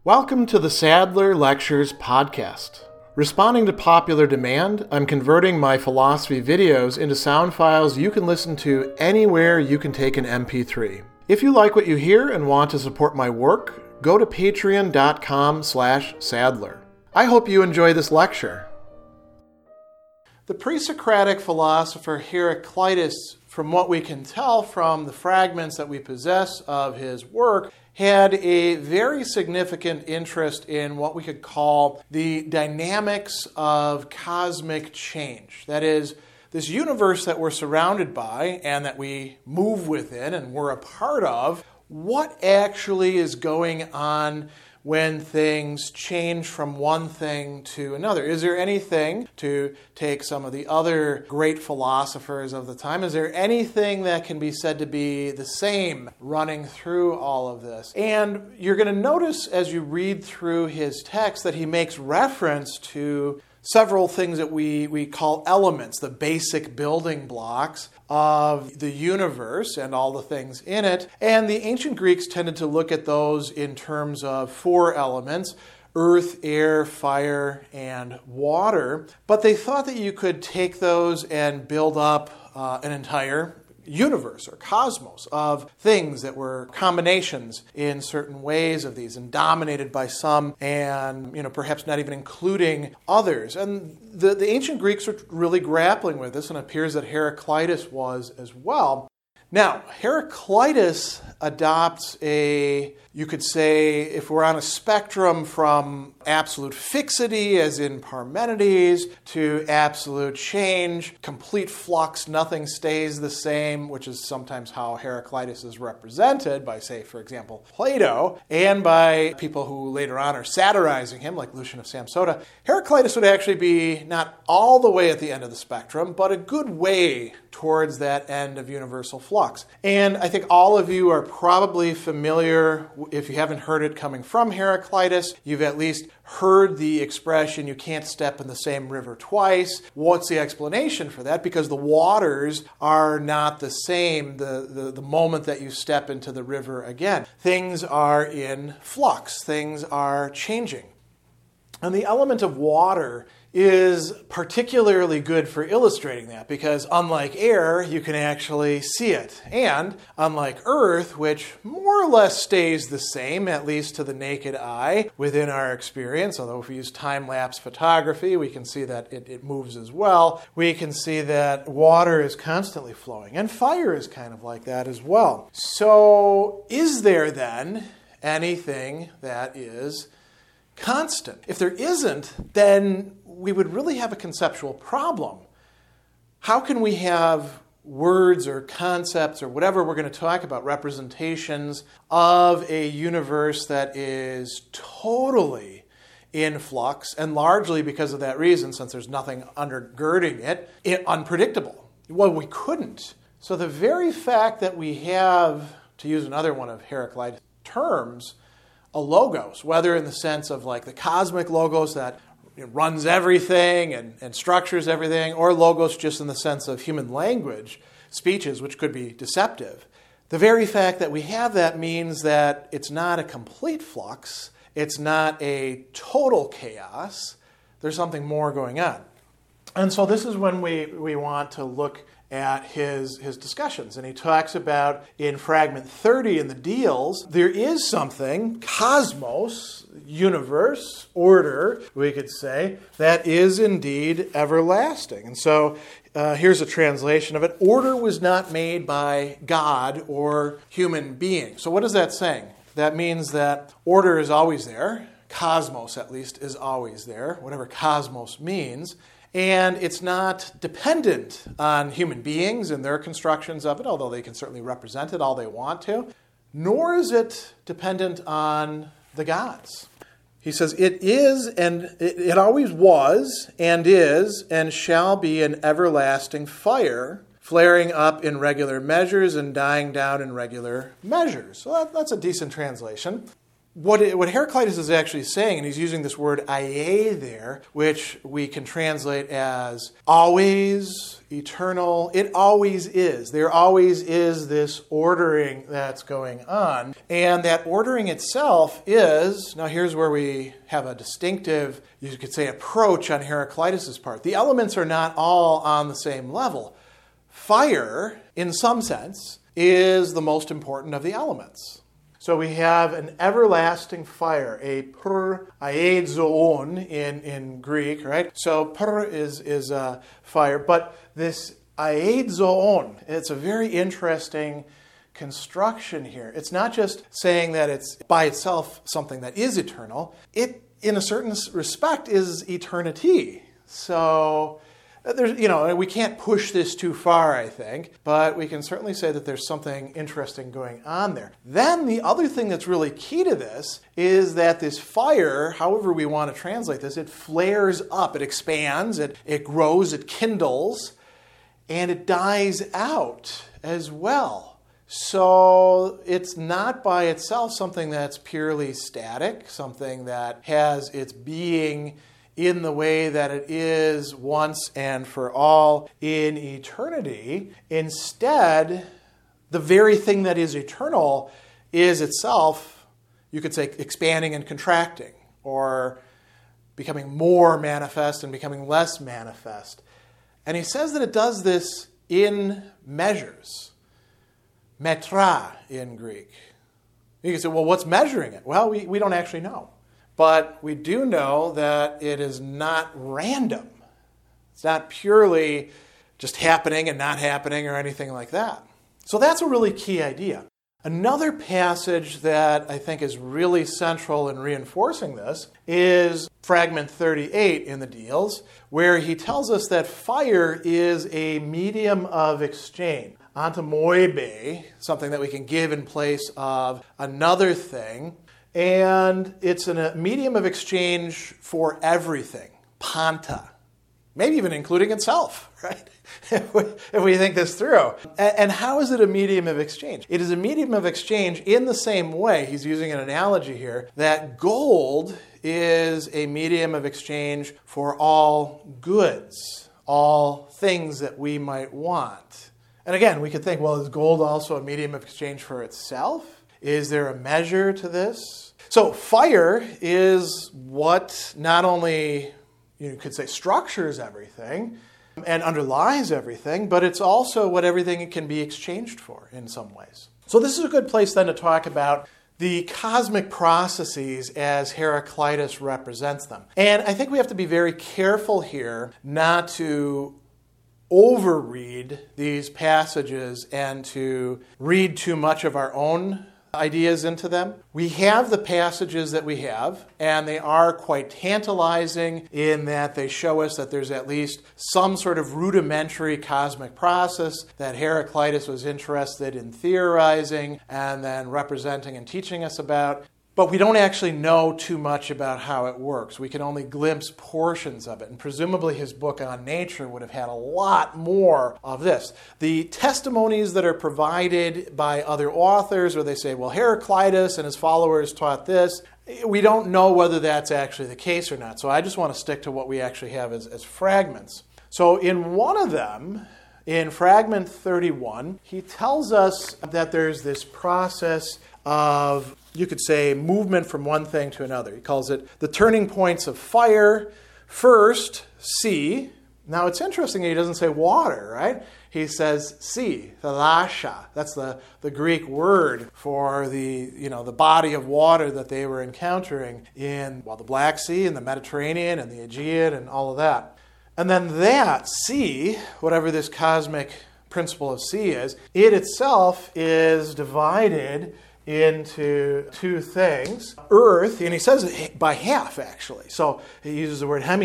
Welcome to the Sadler Lectures podcast. Responding to popular demand, I'm converting my philosophy videos into sound files you can listen to anywhere you can take an MP3. If you like what you hear and want to support my work, go to patreon.com/Sadler. I hope you enjoy this lecture. The pre-Socratic philosopher Heraclitus, from what we can tell from the fragments that we possess of his work, had a very significant interest in what we could call the dynamics of cosmic change. That is, this universe that we're surrounded by and that we move within and we're a part of, what actually is going on when things change from one thing to another? Is there anything, to take some of the other great philosophers of the time, is there anything that can be said to be the same running through all of this? And you're going to notice as you read through his text that he makes reference to several things that we call elements, the basic building blocks of the universe and all the things in it. And the ancient Greeks tended to look at those in terms of four elements: earth, air, fire, and water. But they thought that you could take those and build up an entire universe or cosmos of things that were combinations in certain ways of these and dominated by some and perhaps not even including others. And the ancient Greeks were really grappling with this, and it appears that Heraclitus was as well. Now, Heraclitus adopts you could say, if we're on a spectrum from absolute fixity, as in Parmenides, to absolute change, complete flux, nothing stays the same, which is sometimes how Heraclitus is represented by, say, for example, Plato, and by people who later on are satirizing him, like Lucian of Samosata. Heraclitus would actually be not all the way at the end of the spectrum, but a good way towards that end of universal flux. And I think all of you are probably familiar, if you haven't heard it coming from Heraclitus, you've at least heard the expression, you can't step in the same river twice. What's the explanation for that? Because the waters are not the same the moment that you step into the river again. Things are in flux. Things are changing. And the element of water is particularly good for illustrating that because unlike air, you can actually see it. And unlike earth, which more or less stays the same, at least to the naked eye within our experience, although if we use time-lapse photography, we can see that it moves as well. We can see that water is constantly flowing, and fire is kind of like that as well. So is there then anything that is constant? If there isn't, then we would really have a conceptual problem. How can we have words or concepts or whatever we're going to talk about, representations of a universe that is totally in flux, and largely because of that reason, since there's nothing undergirding it, unpredictable? Well, we couldn't. So the very fact that we have, to use another one of Heraclitus' terms, a logos, whether in the sense of like the cosmic logos that runs everything and structures everything, or logos just in the sense of human language, speeches, which could be deceptive. The very fact that we have that means that it's not a complete flux, it's not a total chaos, there's something more going on. And so this is when we want to look at his discussions. And he talks about in fragment 30 in the Deals, there is something, cosmos, universe, order, we could say, that is indeed everlasting. And so here's a translation of it. Order was not made by God or human beings. So what is that saying? That means that order is always there. Cosmos, at least, is always there, whatever cosmos means. And it's not dependent on human beings and their constructions of it, although they can certainly represent it all they want to, nor is it dependent on the gods. He says, it is, and it always was, and is, and shall be an everlasting fire, flaring up in regular measures and dying down in regular measures. So that's a decent translation. What Heraclitus is actually saying, and he's using this word aie there, which we can translate as always, eternal. It always is. There always is this ordering that's going on. And that ordering itself is, now here's where we have a distinctive, you could say, approach on Heraclitus' part. The elements are not all on the same level. Fire, in some sense, is the most important of the elements. So we have an everlasting fire, a per aezoon in Greek, right? So per is fire, but this aezoon, it's a very interesting construction here. It's not just saying that it's by itself something that is eternal. It, in a certain respect, is eternity. So there's, we can't push this too far, I think, but we can certainly say that there's something interesting going on there. Then the other thing that's really key to this is that this fire, however we want to translate this, it flares up, it expands, it grows, it kindles, and it dies out as well. So it's not by itself something that's purely static, something that has its being in the way that it is once and for all in eternity. Instead, the very thing that is eternal is itself, you could say, expanding and contracting, or becoming more manifest and becoming less manifest. And he says that it does this in measures. Metra in Greek. You can say, well, what's measuring it? Well, we don't actually know. But we do know that it is not random. It's not purely just happening and not happening or anything like that. So that's a really key idea. Another passage that I think is really central in reinforcing this is fragment 38 in the Deals, where he tells us that fire is a medium of exchange. Antamoibe, something that we can give in place of another thing. And it's a medium of exchange for everything, panta, maybe even including itself, right? If we think this through. And how is it a medium of exchange? It is a medium of exchange in the same way, he's using an analogy here, that gold is a medium of exchange for all goods, all things that we might want. And again, we could think, well, is gold also a medium of exchange for itself? Is there a measure to this? So fire is what not only, you could say, structures everything and underlies everything, but it's also what everything can be exchanged for in some ways. So this is a good place then to talk about the cosmic processes as Heraclitus represents them. And I think we have to be very careful here not to overread these passages and to read too much of our own ideas into them. We have the passages that we have, and they are quite tantalizing in that they show us that there's at least some sort of rudimentary cosmic process that Heraclitus was interested in theorizing and then representing and teaching us about. But we don't actually know too much about how it works. We can only glimpse portions of it. And presumably his book on nature would have had a lot more of this. The testimonies that are provided by other authors, where they say, well, Heraclitus and his followers taught this, we don't know whether that's actually the case or not. So I just want to stick to what we actually have as fragments. So in one of them, in fragment 31, he tells us that there's this process of, you could say, movement from one thing to another. He calls it the turning points of fire. First, sea. Now, it's interesting that he doesn't say water, right? He says sea, thalasha. That's the Greek word for the body of water that they were encountering in, the Black Sea and the Mediterranean and the Aegean and all of that. And then that sea, whatever this cosmic principle of sea is, it itself is divided into two things. Earth, and he says it by half, actually. So he uses the word hemi there.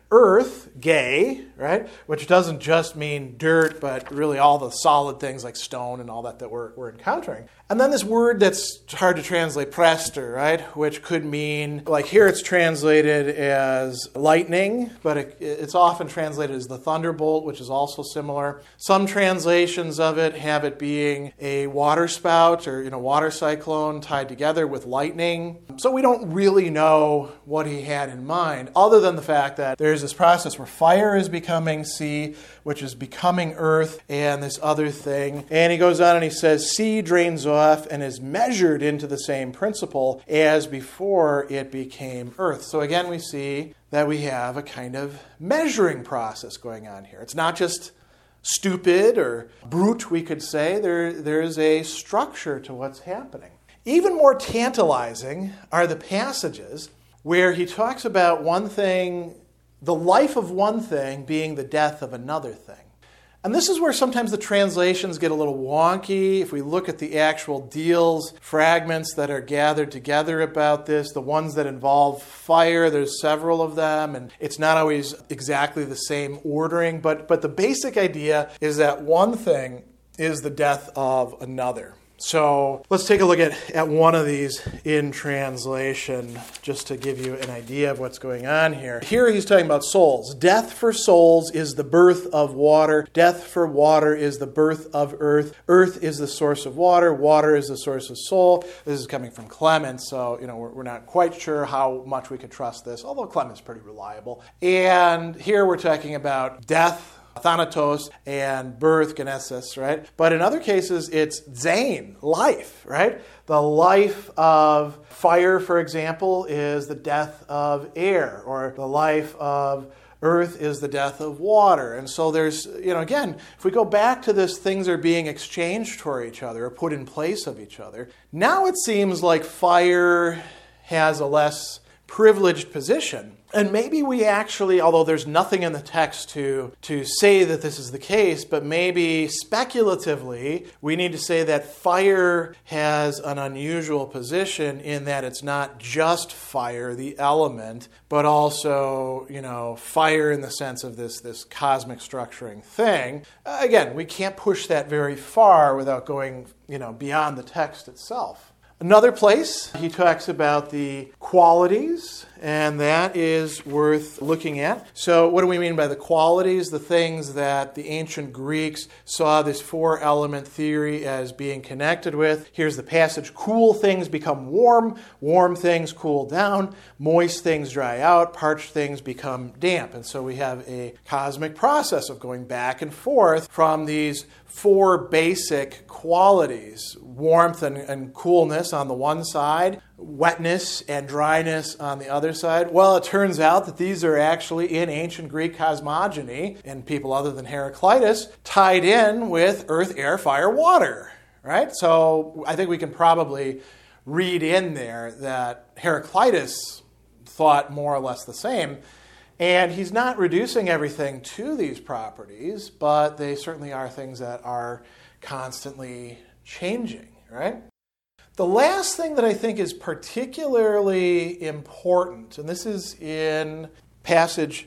earth, gay, right? Which doesn't just mean dirt, but really all the solid things like stone and all that we're encountering. And then this word that's hard to translate, prester, right? Which could mean, like here it's translated as lightning, but it's often translated as the thunderbolt, which is also similar. Some translations of it have it being a water spout or water cyclone tied together with lightning. So we don't really know what he had in mind, other than the fact that there's this process where fire is becoming sea, which is becoming earth, and this other thing. And he goes on and he says, sea drains off and is measured into the same principle as before it became earth. So again, we see that we have a kind of measuring process going on here. It's not just stupid or brute, we could say. There's a structure to what's happening. Even more tantalizing are the passages where he talks about one thing, the life of one thing being the death of another thing. And this is where sometimes the translations get a little wonky. If we look at the actual deals, fragments that are gathered together about this, the ones that involve fire, there's several of them, and it's not always exactly the same ordering, but the basic idea is that one thing is the death of another. So let's take a look at one of these in translation, just to give you an idea of what's going on here. Here he's talking about souls. Death for souls is the birth of water. Death for water is the birth of earth. Earth is the source of water. Water is the source of soul. This is coming from Clement, so we're not quite sure how much we could trust this, although Clement's pretty reliable. And here we're talking about death, thanatos, and birth, genesis, right? But in other cases, it's zain, life, right? The life of fire, for example, is the death of air, or the life of earth is the death of water. And so there's, again, if we go back to this, things are being exchanged for each other or put in place of each other. Now it seems like fire has a less privileged position. And maybe we actually, although there's nothing in the text to say that this is the case, but maybe speculatively, we need to say that fire has an unusual position in that it's not just fire, the element, but also, fire in the sense of this cosmic structuring thing. Again, we can't push that very far without going, beyond the text itself. Another place, he talks about the qualities, and that is worth looking at. So what do we mean by the qualities? The things that the ancient Greeks saw this four-element theory as being connected with. Here's the passage. Cool things become warm. Warm things cool down. Moist things dry out. Parched things become damp. And so we have a cosmic process of going back and forth from these four basic qualities: warmth and coolness on the one side, wetness and dryness on the other side. Well, it turns out that these are actually in ancient Greek cosmogony, and people other than Heraclitus, tied in with earth, air, fire, water, right? So I think we can probably read in there that Heraclitus thought more or less the same. And he's not reducing everything to these properties, but they certainly are things that are constantly changing, right? The last thing that I think is particularly important, and this is in passage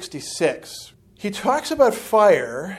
66, he talks about fire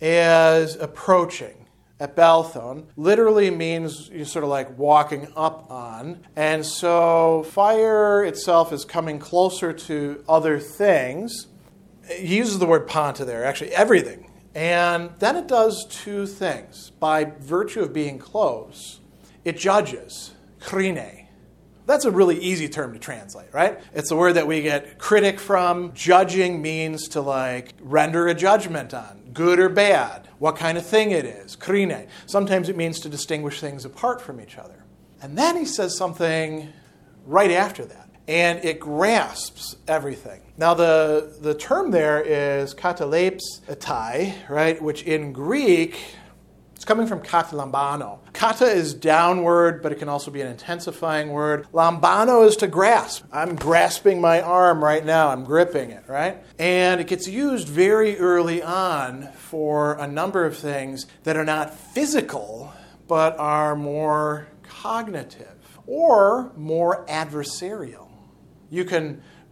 as approaching. Ebalthon literally means you're sort of like walking up on. And so fire itself is coming closer to other things. He uses the word panta there, actually everything. And then it does two things. By virtue of being close, it judges, krine. That's a really easy term to translate, right? It's the word that we get critic from. Judging means to render a judgment on, good or bad, what kind of thing it is, krine. Sometimes it means to distinguish things apart from each other. And then he says something right after that, and it grasps everything. Now the term there is katalepes etai, right, which in Greek, it's coming from kata lambano. Kata is downward, but it can also be an intensifying word. Lambano is to grasp. I'm grasping my arm right now. I'm gripping it, right? And it gets used very early on for a number of things that are not physical, but are more cognitive or more adversarial. You can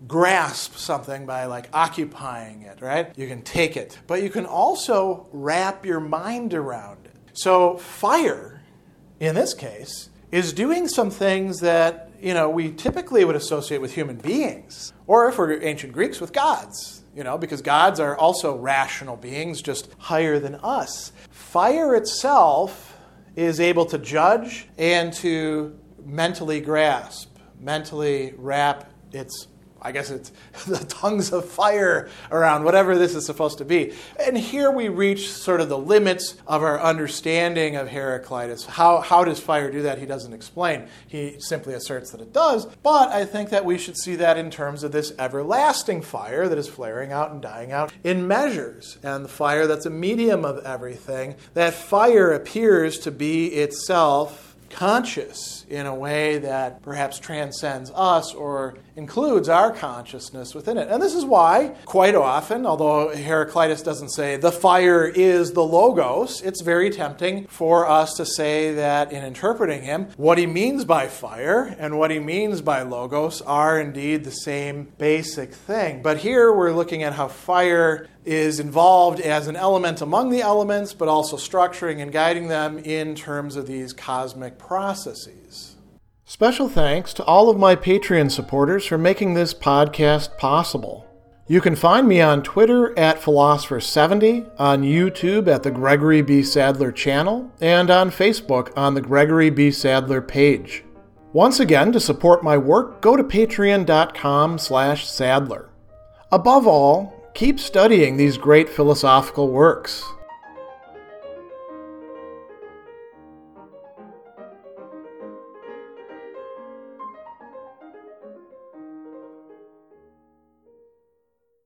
grasp something by like occupying it, right? You can take it, but you can also wrap your mind around it. So fire, in this case, is doing some things that, we typically would associate with human beings, or if we're ancient Greeks, with gods, because gods are also rational beings, just higher than us. Fire itself is able to judge and to mentally grasp, mentally wrap it's the tongues of fire around whatever this is supposed to be. And here we reach sort of the limits of our understanding of Heraclitus. How does fire do that? He doesn't explain. He simply asserts that it does. But I think that we should see that in terms of this everlasting fire that is flaring out and dying out in measures. And the fire that's a medium of everything, that fire appears to be itself conscious in a way that perhaps transcends us or includes our consciousness within it. And this is why, quite often, although Heraclitus doesn't say the fire is the Logos, it's very tempting for us to say that in interpreting him, what he means by fire and what he means by Logos are indeed the same basic thing. But here we're looking at how fire is involved as an element among the elements, but also structuring and guiding them in terms of these cosmic processes. Special thanks to all of my Patreon supporters for making this podcast possible. You can find me on Twitter at Philosopher70, on YouTube at the Gregory B. Sadler channel, and on Facebook on the Gregory B. Sadler page. Once again, to support my work, go to patreon.com/Sadler. Above all, keep studying these great philosophical works.